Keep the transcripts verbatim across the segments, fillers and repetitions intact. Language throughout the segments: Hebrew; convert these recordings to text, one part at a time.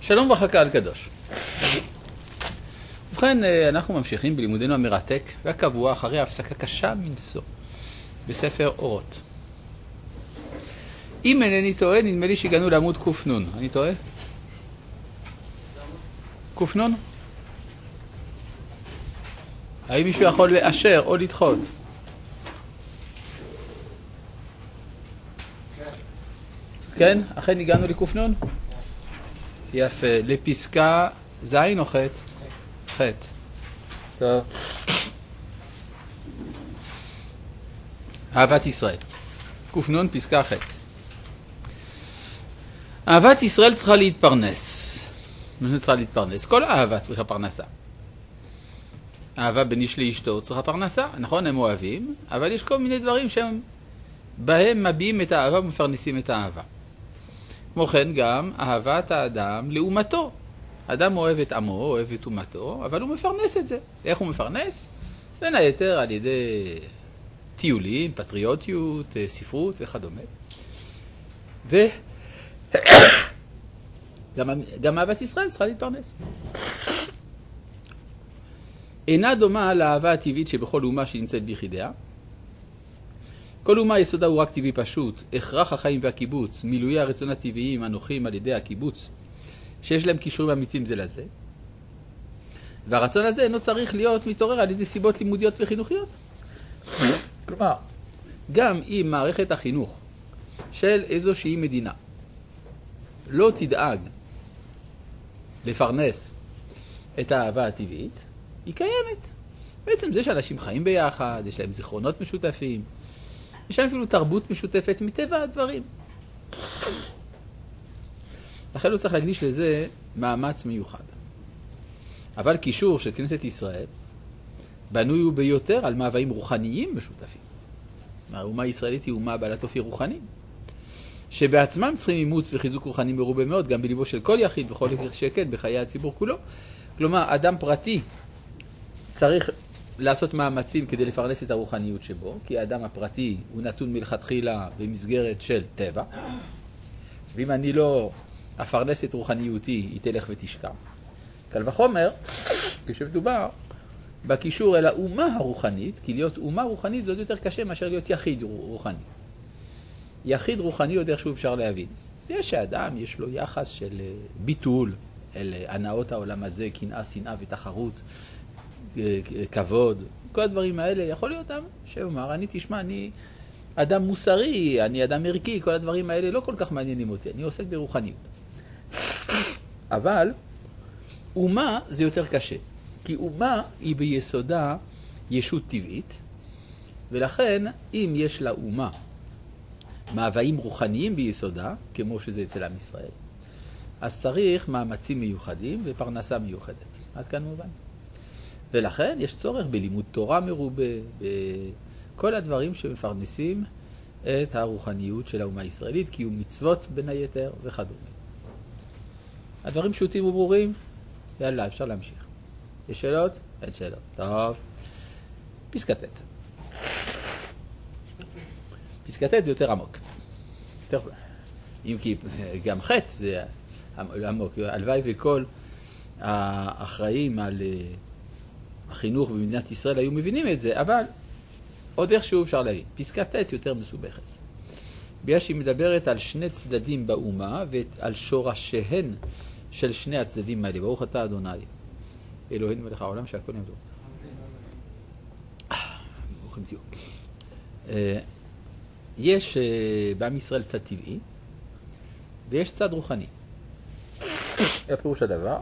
שלום וברכה קהל קדוש. ובכן, אנחנו ממשיכים בלימודנו המרתק והקבוע אחרי הפסקה קשה מנשוא בספר אורות. אם אינני טועה, נדמה לי שהגענו לעמוד קופנון. אני טועה? קופנון? האם מישהו יכול לאשר או לדחות? כן? אכן הגענו לקופנון? יפה. לפסקה זין או חטא? חטא. טוב. אהבת ישראל. קופנון פסקה חטא. אהבת ישראל צריכה להתפרנס. מה צריכה להתפרנס? כל אהבה צריכה פרנסה. אהבה בין איש לאשתו צריכה פרנסה. נכון, הם אוהבים, אבל יש כל מיני דברים שהם בהם מביעים את האהבה ומפרנסים את האהבה. כמו כן גם אהבת האדם לאומתו. אדם אוהב את עמו, אוהב את אומתו, אבל הוא מפרנס את זה. איך הוא מפרנס? בין היתר על ידי טיולים, פטריוטיות, ספרות וכדומה. ו... גם, גם אהבת ישראל צריכה להתפרנס. אינה דומה לאהבה הטבעית שבכל אומה שנמצאת ביחידיה. כל אומה יסודה הוא רק טבעי פשוט, הכרח החיים והקיבוץ, מילויי הרצון הטבעיים הנוחים על ידי הקיבוץ, שיש להם קישורים אמיצים זה לזה. והרצון הזה אינו צריך להיות מתעורר על ידי סיבות לימודיות וחינוכיות. כלומר, גם אם מערכת החינוך של איזושהי מדינה לא תדאג לפרנס את האהבה הטבעית, היא קיימת. בעצם זה שאנשים חיים ביחד, יש להם זיכרונות משותפים, יש להם אפילו תרבות משותפת מטבע הדברים. לכן לא צריך להקדיש לזה מאמץ מיוחד. אבל קישור של כנסת ישראל בנוי הוא ביותר על מאוויים רוחניים משותפים. האומה הישראלית היא אומה בעלת אופי רוחני, שבעצמם צריכים אימוץ וחיזוק רוחני מרובה מאוד, גם בליבו של כל יחיד וכל שקט בחיי הציבור כולו. כלומר, אדם פרטי צריך לעשות מאמצים כדי לפרנס את הרוחניות שבו, כי האדם הפרטי הוא נתון מלכתחילה במסגרת של טבע. ואם אני לא אפרנס את רוחניותי, היא תלך ותשקע. קל וחומר, כשמדובר בקישור אל האומה הרוחנית, כי להיות אומה רוחנית זה עוד יותר קשה מאשר להיות יחיד רוחני. יחיד רוחני עוד איכשהו אפשר להבין. יש שאדם, יש לו יחס של ביטול אל הנאות העולם הזה, קנאה, שנאה ותחרות, כבוד, כל הדברים האלה. יכול להיות אדם שאומר, אני תשמע, אני אדם מוסרי, אני אדם ערכי, כל הדברים האלה לא כל כך מעניינים אותי, אני עוסק ברוחניות. אבל אומה זה יותר קשה, כי אומה היא ביסודה ישות טבעית, ולכן אם יש לה אומה מאוויים רוחניים ביסודה, כמו שזה אצל עם ישראל, אז צריך מאמצים מיוחדים ופרנסה מיוחדת. עד כאן מובן. ולכן יש צורך בלימוד תורה מרובה, בכל הדברים שמפרנסים את הרוחניות של האומה הישראלית, קיום מצוות בין היתר וכדומה. הדברים פשוטים וברורים, יאללה, אפשר להמשיך. יש שאלות? אין שאלות. טוב. פסקה ט'. פסקה ט' זה יותר עמוק. יותר... אם כי גם ח' זה עמוק. הלוואי וכל האחראים על החינוך במדינת ישראל היו מבינים את זה, אבל עוד איכשהו אפשר להבין. פסקה ט' יותר מסובכת. בגלל שהיא מדברת על שני צדדים באומה ועל שורשיהן של שני הצדדים האלה. ברוך אתה אדוני, אלוהינו מלך העולם שהכל נעמדו. ברוכים תהיו. יש בעם ישראל צד טבעי ויש צד רוחני. איך פירוש הדבר?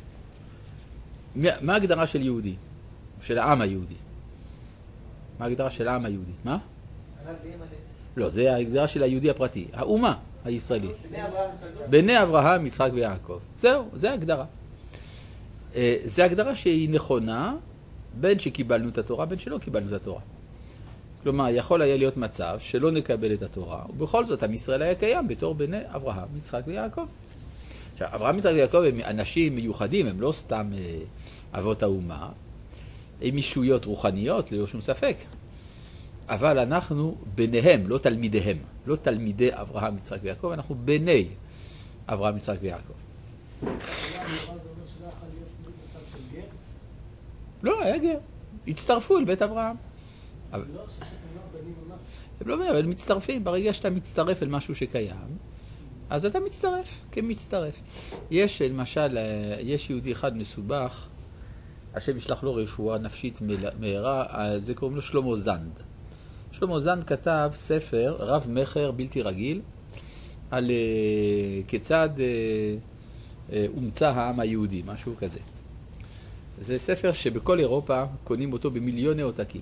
מה ההגדרה של יהודי? של העם היהודי? מה ההגדרה של העם היהודי? מה? לא, זה ההגדרה של היהודי הפרטי. האומה הישראלית. בני אברהם, יצחק ויעקב. זהו, זה ההגדרה. זה הגדרה שהיא נכונה בין שקיבלנו את התורה, בין שלא קיבלנו את התורה. כלומר, יכול היה להיות מצב שלא נקבל את התורה, ובכל זאת עם ישראל היה קיים בתור בני אברהם, יצחק ויעקב. עכשיו, אברהם, יצחק ויעקב הם אנשים מיוחדים, הם לא סתם אה, אבות האומה, הם ישויות רוחניות, ללא שום ספק. אבל אנחנו ביניהם, לא תלמידיהם, לא תלמידי אברהם, יצחק ויעקב, אנחנו בני אברהם, יצחק ויעקב. לא, היה גר. הצטרפו אל בית אברהם. הם לא בנים, אבל הם מצטרפים. ברגע שאתה מצטרף אל משהו שקיים, אז אתה מצטרף, כמצטרף. יש, למשל, יש יהודי אחד מסובך, השם ישלח לו רפואה נפשית מהרה, זה קוראים לו שלמה זנד. שלמה זנד כתב ספר רב מחר בלתי רגיל, על uh, כיצד uh, uh, הומצא העם היהודי, משהו כזה. זה ספר שבכל אירופה קונים אותו במיליוני עותקים.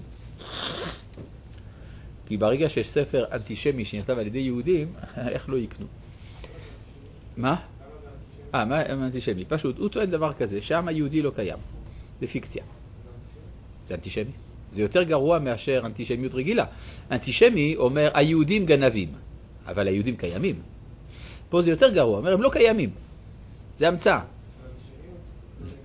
כי ברגע שיש ספר אנטישמי שנכתב על ידי יהודים, איך לא יקנו? מה? אה, מה אנטישמי? פשוט, הוא טוען דבר כזה, שהעם היהודי לא קיים. זה פיקציה. זה אנטישמי. זה יותר גרוע מאשר אנטישמיות רגילה. אנטישמי אומר, היהודים גנבים, אבל היהודים קיימים. פה זה יותר גרוע, אומר, הם לא קיימים. זה המצאה. זה,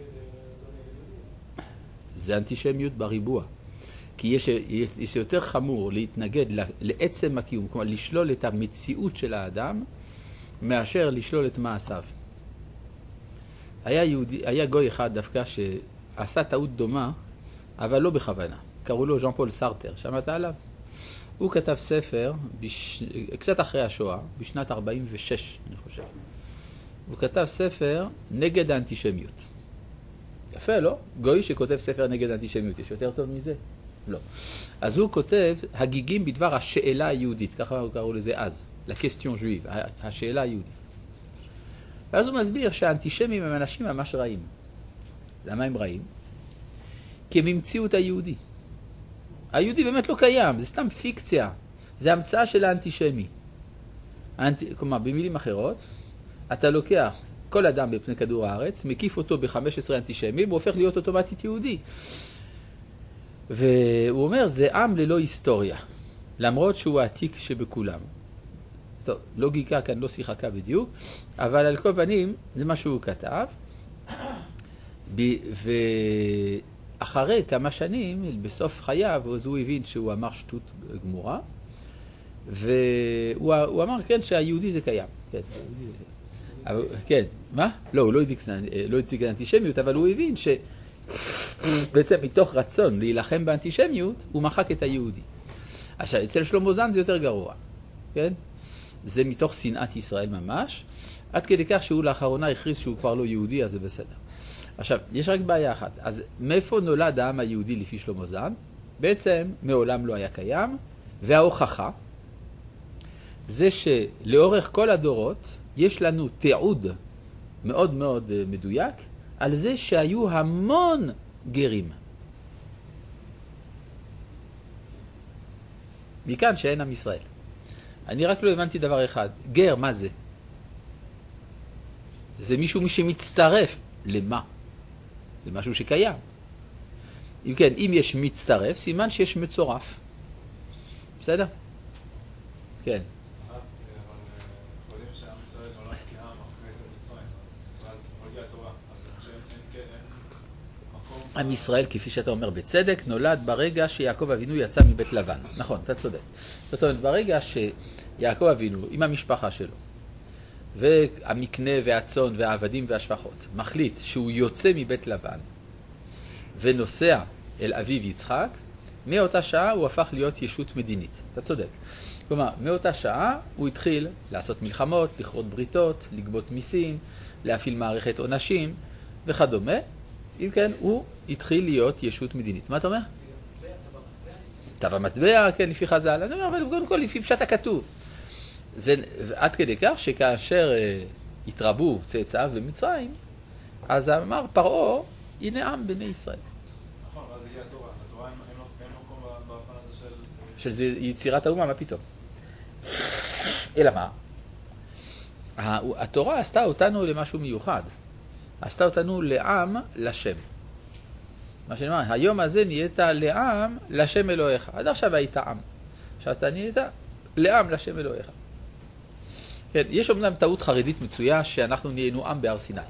זה אנטישמיות בריבוע. כי יש, יש, יש יותר חמור להתנגד לעצם הקיום, כלומר לשלול את המציאות של האדם, מאשר לשלול את מעשיו. היה, יהודי, היה גוי אחד דווקא שעשה טעות דומה, אבל לא בכוונה. קראו לו ז'אן פול סארטר, שמעת עליו? הוא כתב ספר, בש... קצת אחרי השואה, בשנת ארבעים ושש, אני חושב. הוא כתב ספר נגד האנטישמיות. יפה, לא? גוי שכותב ספר נגד האנטישמיות, יש יותר טוב מזה? לא. אז הוא כותב הגיגים בדבר השאלה היהודית, ככה קראו לזה אז, לקסטיון ז'ואיב, השאלה היהודית. ואז הוא מסביר שהאנטישמים הם אנשים ממש רעים. למה הם רעים? כי הם המציאו את היהודי. היהודי באמת לא קיים, זה סתם פיקציה. זה המצאה של האנטישמי. האנט... כלומר, במילים אחרות, אתה לוקח כל אדם בפני כדור הארץ, מקיף אותו ב-חמש עשרה אנטישמים, הוא הופך להיות אוטומטית יהודי. והוא אומר, זה עם ללא היסטוריה, למרות שהוא העתיק שבכולם. טוב, לוגיקה כאן לא שיחקה בדיוק, אבל על כל פנים, זה מה שהוא כתב. ואחרי כמה שנים, בסוף חייו, אז הוא הבין שהוא אמר שטות גמורה, והוא אמר, כן, שהיהודי זה קיים. כן, אבל, כן, מה? לא, הוא לא הציג האנטישמיות, אבל הוא הבין ש... בעצם מתוך רצון להילחם באנטישמיות, הוא מחק את היהודי. עכשיו, אצל שלמה זנד זה יותר גרוע, כן? זה מתוך שנאת ישראל ממש, עד כדי כך שהוא לאחרונה הכריז שהוא כבר לא יהודי, אז זה בסדר. עכשיו, יש רק בעיה אחת. אז מאיפה נולד העם היהודי לפי שלמה זנד? בעצם מעולם לא היה קיים, וההוכחה זה שלאורך כל הדורות יש לנו תיעוד מאוד מאוד מדויק, על זה שהיו המון גרים. מכאן שאין עם ישראל. אני רק לא הבנתי דבר אחד. גר, מה זה? זה מישהו מי שמצטרף. למה? למשהו שקיים. אם כן, אם יש מצטרף, סימן שיש מצורף. בסדר? כן. עם ישראל, כפי שאתה אומר בצדק, נולד ברגע שיעקב אבינו יצא מבית לבן. נכון, אתה צודק. זאת אומרת, ברגע שיעקב אבינו עם המשפחה שלו, והמקנה והצאן והעבדים והשפחות, מחליט שהוא יוצא מבית לבן ונוסע אל אביו יצחק, מאותה שעה הוא הפך להיות ישות מדינית. אתה צודק. כלומר, מאותה שעה הוא התחיל לעשות מלחמות, לכרות בריתות, לגבות מיסים, להפעיל מערכת עונשים וכדומה. אם כן, הוא התחיל להיות ישות מדינית. מה אתה אומר? תו המטבע, כן, לפי חז"ל. אני אומר, אבל קודם כל, לפי פשט הכתוב. זה עד כדי כך שכאשר אה, התרבו צאצאיו במצרים, אז אמר פרעה, הנה עם בני ישראל. נכון, ואז הגיעה התורה. התורה אין מקום בפן הזה של... של זה יצירת האומה, מה פתאום? אלא מה? התורה עשתה אותנו למשהו מיוחד. עשתה אותנו לעם לשם. מה שאני אומר, היום הזה נהיית לעם לשם אלוהיך. עד עכשיו היית עם. עכשיו אתה נהיית לעם לשם אלוהיך. כן, יש אומנם טעות חרדית מצויה שאנחנו נהיינו עם בהר סיני.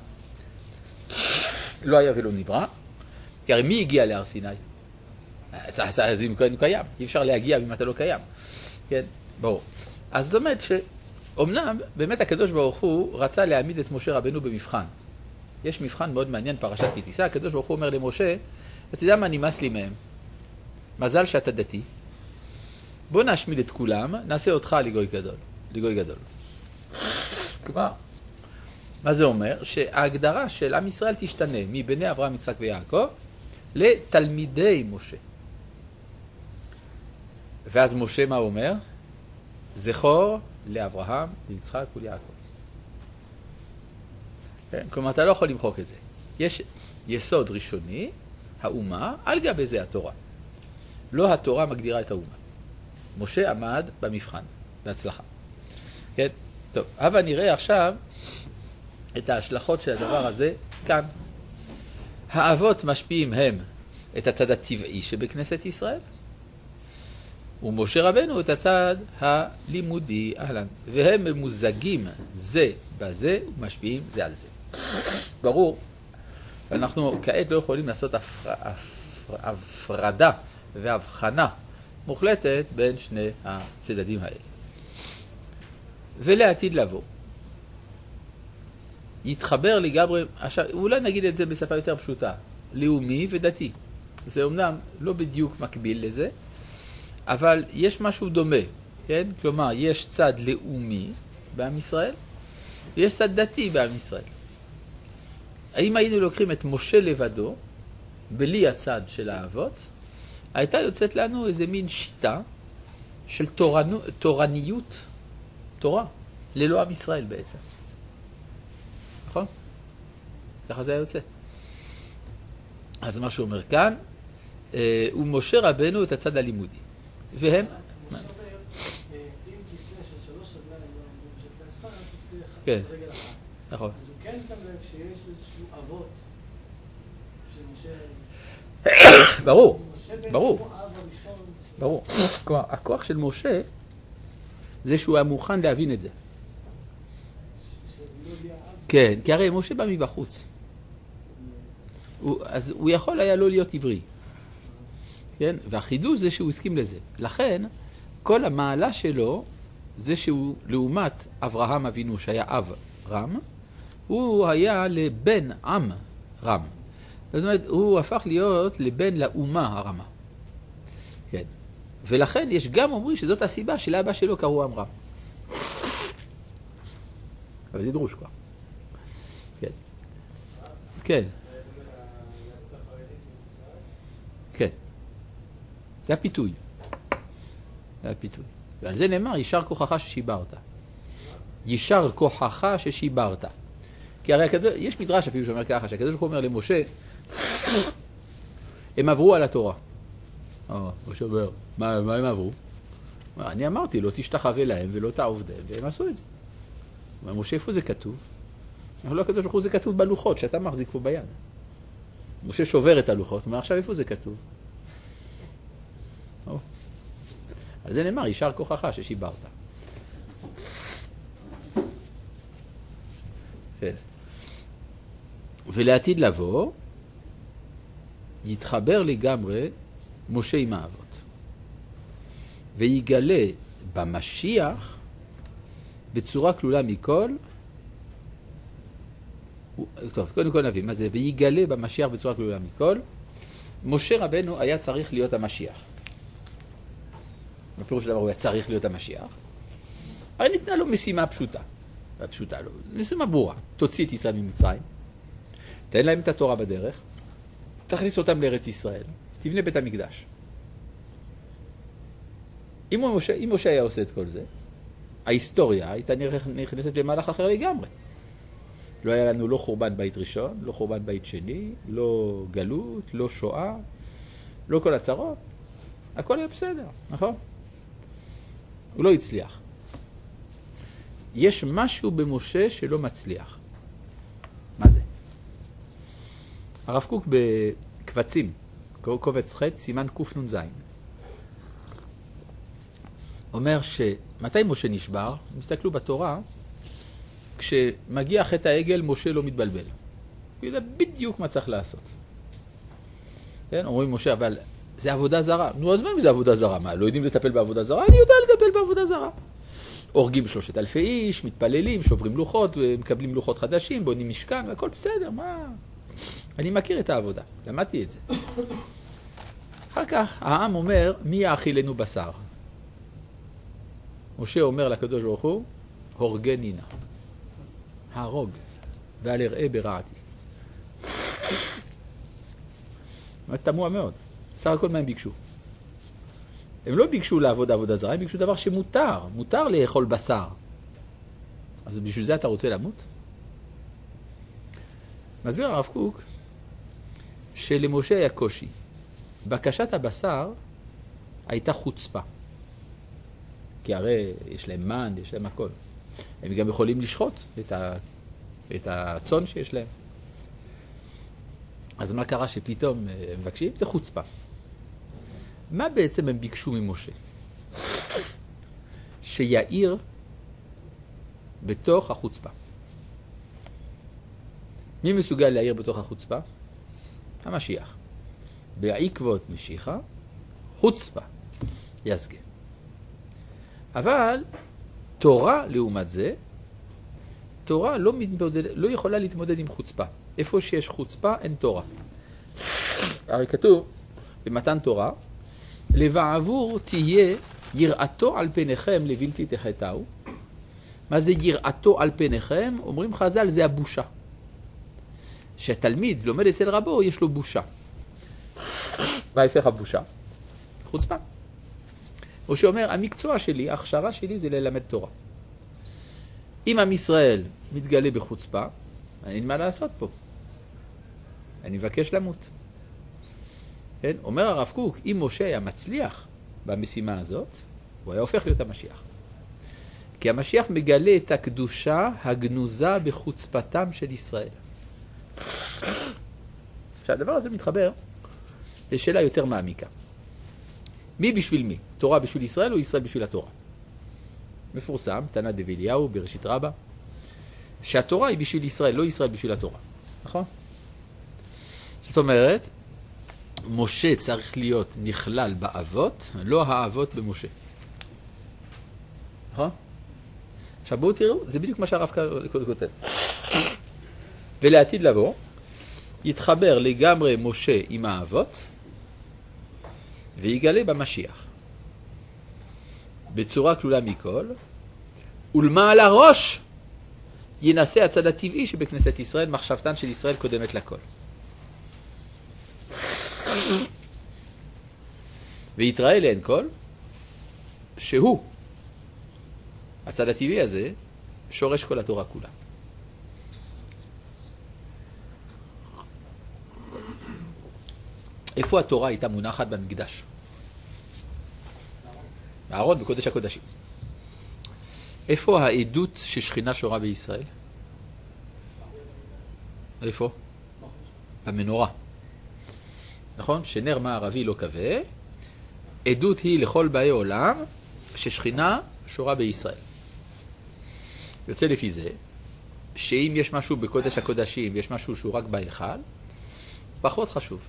לא היה ולא נברא, כי הרי מי הגיע להר סיני? אז אם קיים, אי אפשר להגיע אם אתה לא קיים. כן, ברור. אז זאת אומרת שאומנם באמת הקדוש ברוך הוא רצה להעמיד את משה רבנו במבחן. יש מבחן מאוד מעניין, פרשת כי תישא, הקדוש ברוך הוא אומר למשה, אתה יודע מה נמאס לי מהם? מזל שאתה דתי. בוא נשמיד את כולם, נעשה אותך לגוי גדול. לגוי גדול. כלומר, מה זה אומר? שההגדרה של עם ישראל תשתנה מבני אברהם, יצחק ויעקב לתלמידי משה. ואז משה מה אומר? זכור לאברהם, ליצחק וליעקב. כן? כלומר, אתה לא יכול למחוק את זה. יש יסוד ראשוני, האומה, על גבי זה התורה. לא התורה מגדירה את האומה. משה עמד במבחן, בהצלחה. כן? טוב, אבל נראה עכשיו את ההשלכות של הדבר הזה כאן. האבות משפיעים הם את הצד הטבעי שבכנסת ישראל, ומשה רבנו את הצד הלימודי, אהלן. והם ממוזגים זה בזה ומשפיעים זה על זה. ברור, אנחנו כעת לא יכולים לעשות הפר... הפר... הפרדה והבחנה מוחלטת בין שני הצדדים האלה. ולעתיד לבוא, יתחבר לגמרי, עכשיו, אולי נגיד את זה בשפה יותר פשוטה, לאומי ודתי. זה אומנם לא בדיוק מקביל לזה, אבל יש משהו דומה, כן? כלומר, יש צד לאומי בעם ישראל, ויש צד דתי בעם ישראל. האם היינו לוקחים את משה לבדו, בלי הצד של האבות, הייתה יוצאת לנו איזה מין שיטה של תורנו, תורניות, תורה, ללא עם ישראל בעצם. נכון? ככה זה היה יוצא. אז מה שהוא אומר כאן, הוא משה רבנו את הצד הלימודי. והם... משה אומר, אם כיסא של שלוש רגליים, של כספה, כיסא אחד כן. של רגל אחת. נכון. אז הוא כן שם לב שיש איזשהו אבות שמשה... ברור, משה בעצם ברור. הוא אב הראשון. ברור. כלומר, הכוח של משה זה שהוא היה מוכן להבין את זה. שלא יהיה אב. כן, כי הרי משה בא מבחוץ. הוא, אז הוא יכול היה לא להיות עברי. כן? והחידוש זה שהוא הסכים לזה. לכן, כל המעלה שלו זה שהוא, לעומת אברהם אבינו שהיה אב רם, הוא היה לבן עם רם. זאת אומרת, הוא הפך להיות לבן לאומה הרמה. כן. ולכן יש גם אומרים שזאת הסיבה שלאבא שלו קראו עם רם. אבל זה דרוש כבר. כן. כן. כן. זה הפיתוי. זה הפיתוי. ועל זה נאמר, יישר כוחך ששיברת. יישר כוחך ששיברת. כי הרי הקדוש, יש מדרש אפילו שאומר ככה, שהקדוש הוא אומר למשה, הם עברו על התורה. או, משה אומר, מה, מה הם עברו? אני אמרתי, לא תשתחווה להם ולא תעבדם, והם עשו את זה. אומר, משה, איפה זה כתוב? אבל לא הקדוש הוא זה כתוב בלוחות, שאתה מחזיק פה ביד. משה שובר את הלוחות, אומר, עכשיו איפה זה כתוב? או. על זה נאמר, יישר כוחך ששיברת. כן. ולעתיד לבוא, יתחבר לגמרי משה עם האבות. ויגלה במשיח, בצורה כלולה מכל, טוב, קודם כל נביא, מה זה? ויגלה במשיח בצורה כלולה מכל, משה רבנו היה צריך להיות המשיח. בפירוש של דבר הוא היה צריך להיות המשיח. הרי ניתנה לו משימה פשוטה. פשוטה לו, משימה ברורה. תוציא את ישראל ממצרים, תן להם את התורה בדרך, תכניס אותם לארץ ישראל, תבנה בית המקדש. אם משה, אם משה היה עושה את כל זה, ההיסטוריה הייתה נכנסת למהלך אחר לגמרי. לא היה לנו לא חורבן בית ראשון, לא חורבן בית שני, לא גלות, לא שואה, לא כל הצרות. הכל היה בסדר, נכון? הוא לא הצליח. יש משהו במשה שלא מצליח. מה זה? הרב קוק בקבצים, קובץ ח' סימן קנ"ז, אומר שמתי משה נשבר? מסתכלו בתורה, כשמגיע חטא העגל, משה לא מתבלבל. הוא יודע בדיוק מה צריך לעשות. כן? אומרים משה, אבל זה עבודה זרה. נו, אז מה אם זה עבודה זרה? מה, לא יודעים לטפל בעבודה זרה? אני יודע לטפל בעבודה זרה. הורגים שלושת אלפי איש, מתפללים, שוברים לוחות, מקבלים לוחות חדשים, בונים משכן, והכל בסדר, מה? אני מכיר את העבודה, למדתי את זה. אחר כך העם אומר, מי יאכילנו בשר? משה אומר לקדוש ברוך הוא, הורגני נא, הרוג, ואל אראה ברעתי. תמוה מאוד. סך הכל מה הם ביקשו? הם לא ביקשו לעבוד עבודה זרה, הם ביקשו דבר שמותר. מותר לאכול בשר. אז בשביל זה אתה רוצה למות? מסביר הרב קוק שלמשה היה קושי. בקשת הבשר הייתה חוצפה. כי הרי יש להם מן, יש להם הכל. הם גם יכולים לשחוט את, ה... את הצאן שיש להם. אז מה קרה שפתאום הם מבקשים? זה חוצפה. מה בעצם הם ביקשו ממשה? שיעיר בתוך החוצפה. מי מסוגל להעיר בתוך החוצפה? המשיח. בעקבות משיחה, חוצפה יסגה. אבל תורה לעומת זה, תורה לא, מתמודד, לא יכולה להתמודד עם חוצפה. איפה שיש חוצפה אין תורה. הרי כתוב במתן תורה, לבעבור תהיה יראתו על פניכם לבלתי תחטאו. מה זה יראתו על פניכם? אומרים חז"ל, זה הבושה. שהתלמיד לומד אצל רבו, יש לו בושה. מה ההפך הבושה? חוצפה. או שאומר, המקצוע שלי, ההכשרה שלי זה ללמד תורה. אם עם ישראל מתגלה בחוצפה, אין מה לעשות פה. אני מבקש למות. כן? אומר הרב קוק, אם משה היה מצליח במשימה הזאת, הוא היה הופך להיות המשיח. כי המשיח מגלה את הקדושה הגנוזה בחוצפתם של ישראל. שהדבר הזה מתחבר לשאלה יותר מעמיקה. מי בשביל מי? תורה בשביל ישראל או ישראל בשביל התורה? מפורסם, תנא דבי אליהו בראשית רבה, שהתורה היא בשביל ישראל, לא ישראל בשביל התורה. נכון? זאת אומרת, משה צריך להיות נכלל באבות, לא האבות במשה. נכון? עכשיו בואו תראו, זה בדיוק מה שהרב כותב. ולעתיד לבוא, יתחבר לגמרי משה עם האבות, ויגלה במשיח. בצורה כלולה מכל, ולמעל הראש ינסה הצד הטבעי שבכנסת ישראל, מחשבתן של ישראל קודמת לכל. ויתראה לאין כל, שהוא, הצד הטבעי הזה, שורש כל התורה כולה. איפה התורה הייתה מונחת במקדש? בארון, בקודש הקודשים. איפה העדות ששכינה שורה בישראל? איפה? במנורה. נכון? שנר מערבי לא כבה. עדות היא לכל באי עולם ששכינה שורה בישראל. יוצא לפי זה, שאם יש משהו בקודש הקודשים, יש משהו שהוא רק בהיכל, פחות חשוב.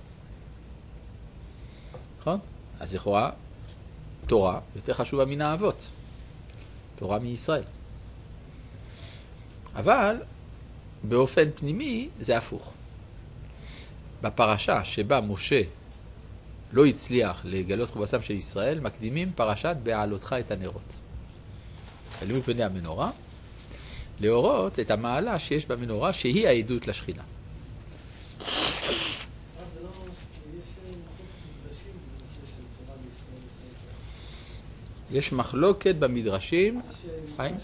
נכון? אז לכאורה, תורה יותר חשובה מן האבות. תורה מישראל. אבל באופן פנימי זה הפוך. בפרשה שבה משה לא הצליח לגלות חובתם של ישראל, מקדימים פרשת בהעלותך את הנרות. עלו מפני המנורה, להורות את המעלה שיש במנורה, שהיא העדות לשכינה. יש מחלוקת במדרשים. חיים?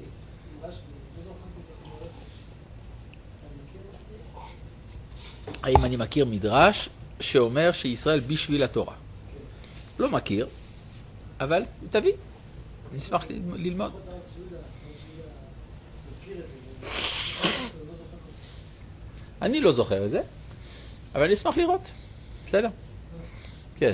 האם אני מכיר מדרש שאומר שישראל בשביל התורה? לא מכיר, אבל תביא, נשמח ללמוד. אני לא זוכר את זה, אבל אני אשמח לראות. בסדר? כן.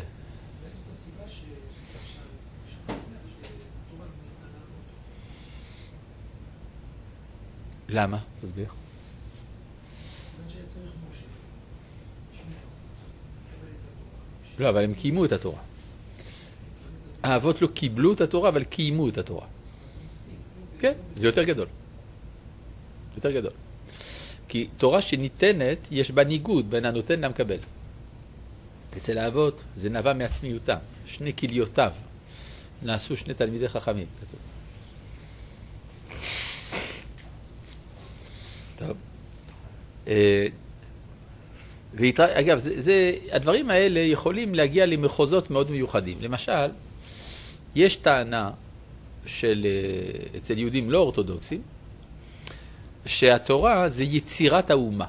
למה? תסביר. לא, אבל הם קיימו את התורה. האבות לא קיבלו את התורה, אבל קיימו את התורה. כן, זה יותר גדול. יותר גדול. כי תורה שניתנת, יש בה ניגוד בין הנותן למקבל. אצל האבות זה נבע מעצמיותם, שני כליותיו. נעשו שני תלמידי חכמים, כתוב. טוב. ויתרא... אגב, זה, זה, הדברים האלה יכולים להגיע למחוזות מאוד מיוחדים. למשל, יש טענה של, אצל יהודים לא אורתודוקסים, שהתורה זה יצירת האומה.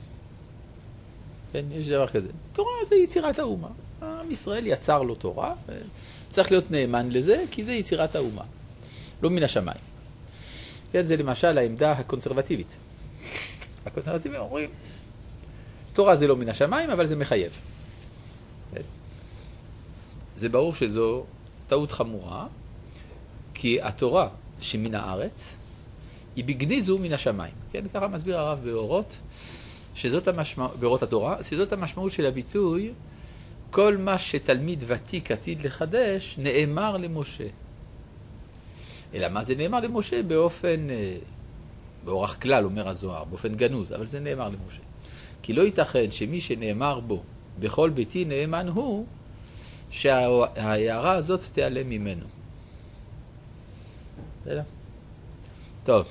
כן, יש דבר כזה. תורה זה יצירת האומה. עם ישראל יצר לו תורה, צריך להיות נאמן לזה, כי זה יצירת האומה. לא מן השמיים. כן, זה למשל העמדה הקונסרבטיבית. הקונסרבטיבים אומרים, תורה זה לא מן השמיים, אבל זה מחייב. כן? זה ברור שזו טעות חמורה, כי התורה שמן הארץ, היא בגניזו מן השמיים. כן, ככה מסביר הרב באורות, שזאת המשמעות, באורות התורה, שזאת המשמעות של הביטוי, כל מה שתלמיד ותיק עתיד לחדש, נאמר למשה. אלא מה זה נאמר למשה? באופן, באורח כלל, אומר הזוהר, באופן גנוז, אבל זה נאמר למשה. כי לא ייתכן שמי שנאמר בו, בכל ביתי נאמן הוא, שההערה הזאת תיעלם ממנו. בסדר? טוב.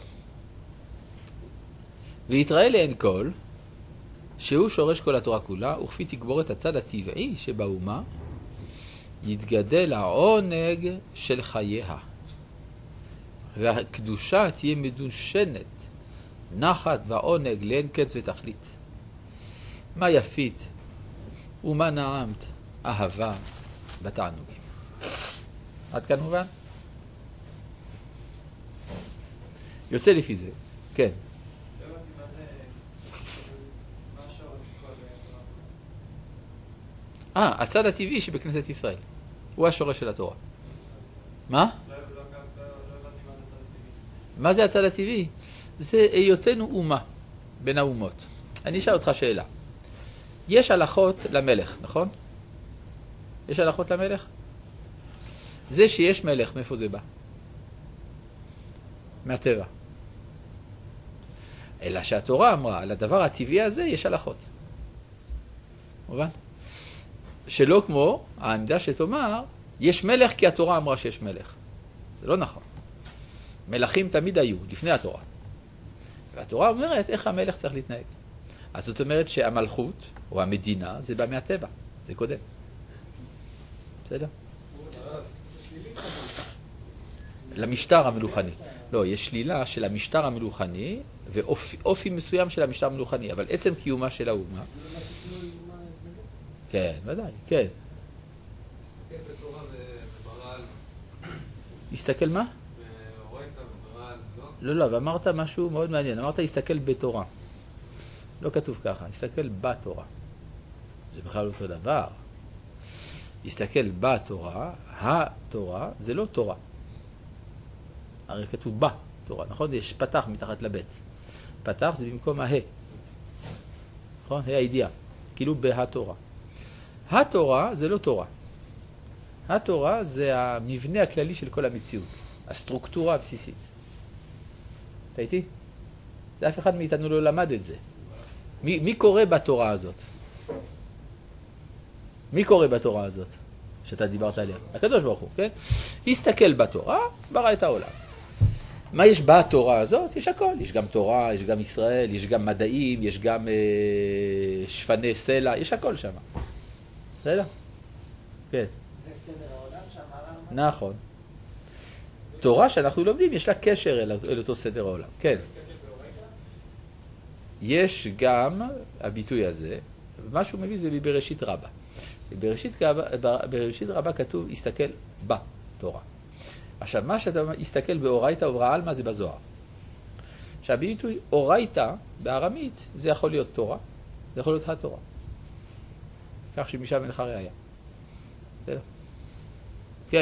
ויתראה לעין כל, שהוא שורש כל התורה כולה, וכפי תגבור את הצד הטבעי שבאומה, יתגדל העונג של חייה. והקדושה תהיה מדושנת, נחת ועונג לאין קץ ותכלית. מה יפית ומה נעמת אהבה בתענוגים. עד כאן מובן? יוצא לפי זה, כן. אה, הצד הטבעי שבכנסת ישראל. הוא השורש של התורה. מה? מה זה הצד הטבעי? זה היותנו אומה בין האומות. אני אשאל אותך שאלה. יש הלכות למלך, נכון? יש הלכות למלך? זה שיש מלך, מאיפה זה בא? מהטבע. אלא שהתורה אמרה, על הדבר הטבעי הזה יש הלכות. מובן? שלא כמו העמדה שתאמר, יש מלך כי התורה אמרה שיש מלך. זה לא נכון. מלכים תמיד היו, לפני התורה. והתורה אומרת איך המלך צריך להתנהג. אז זאת אומרת שהמלכות, או המדינה, זה בא מהטבע. זה קודם. בסדר? למשטר המלוכני. לא, יש שלילה של המשטר המלוכני, ואופי מסוים של המשטר המלוכני, אבל עצם קיומה של האומה. כן, ודאי, כן. הסתכל בתורה וברעל. הסתכל מה? באורייתא וברעל, לא, לא? לא, ואמרת משהו מאוד מעניין. אמרת, הסתכל בתורה. לא כתוב ככה, הסתכל בתורה. זה בכלל אותו דבר. הסתכל בתורה, התורה, זה לא תורה. הרי כתוב בתורה, נכון? יש פתח מתחת לבית. פתח זה במקום הה. נכון? הה הידיעה. כאילו בהתורה. התורה זה לא תורה. התורה זה המבנה הכללי של כל המציאות. הסטרוקטורה הבסיסית. אתה איתי? זה אף אחד מאיתנו לא למד את זה. מי, מי קורא בתורה הזאת? מי קורא בתורה הזאת? שאתה דיברת עליה. הקדוש ברוך הוא, כן? הסתכל בתורה, ברא את העולם. מה יש בתורה הזאת? יש הכל. יש גם תורה, יש גם ישראל, יש גם מדעים, יש גם אה, שפני סלע, יש הכל שם. בסדר? כן. זה סדר העולם שהמהר"ל אמר? נכון. תורה שאנחנו לומדים, יש לה קשר אל, אל אותו סדר העולם. כן. יש גם הביטוי הזה, מה שהוא מביא זה בבראשית רבה. בבראשית רבה, בראשית רבה כתוב, הסתכל בתורה. עכשיו, מה שאתה הסתכל באורייתא וברעל, מה זה בזוהר? עכשיו, הביטוי אורייתא בארמית, זה יכול להיות תורה, זה יכול להיות התורה. כך שמשם אין לך ראיה. בסדר? כן.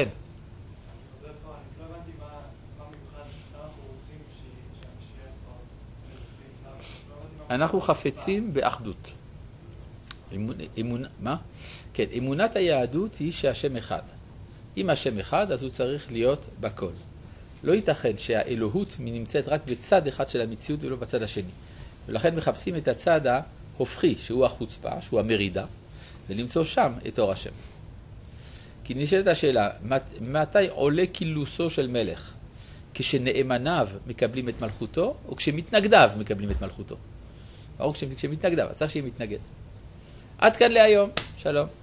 אנחנו חפצים באחדות. אמונ... אמונ... מה? כן, אמונת היהדות היא שהשם אחד. אם השם אחד, אז הוא צריך להיות בכל. לא ייתכן שהאלוהות נמצאת רק בצד אחד של המציאות ולא בצד השני. ולכן מחפשים את הצד ההופכי, שהוא החוצפה, שהוא המרידה, ולמצוא שם את אור השם. כי נשאלת השאלה, מתי עולה קילוסו של מלך? כשנאמניו מקבלים את מלכותו, או כשמתנגדיו מקבלים את מלכותו? או כשמתנגדיו, צריך שיהיה מתנגד. עד כאן להיום, שלום.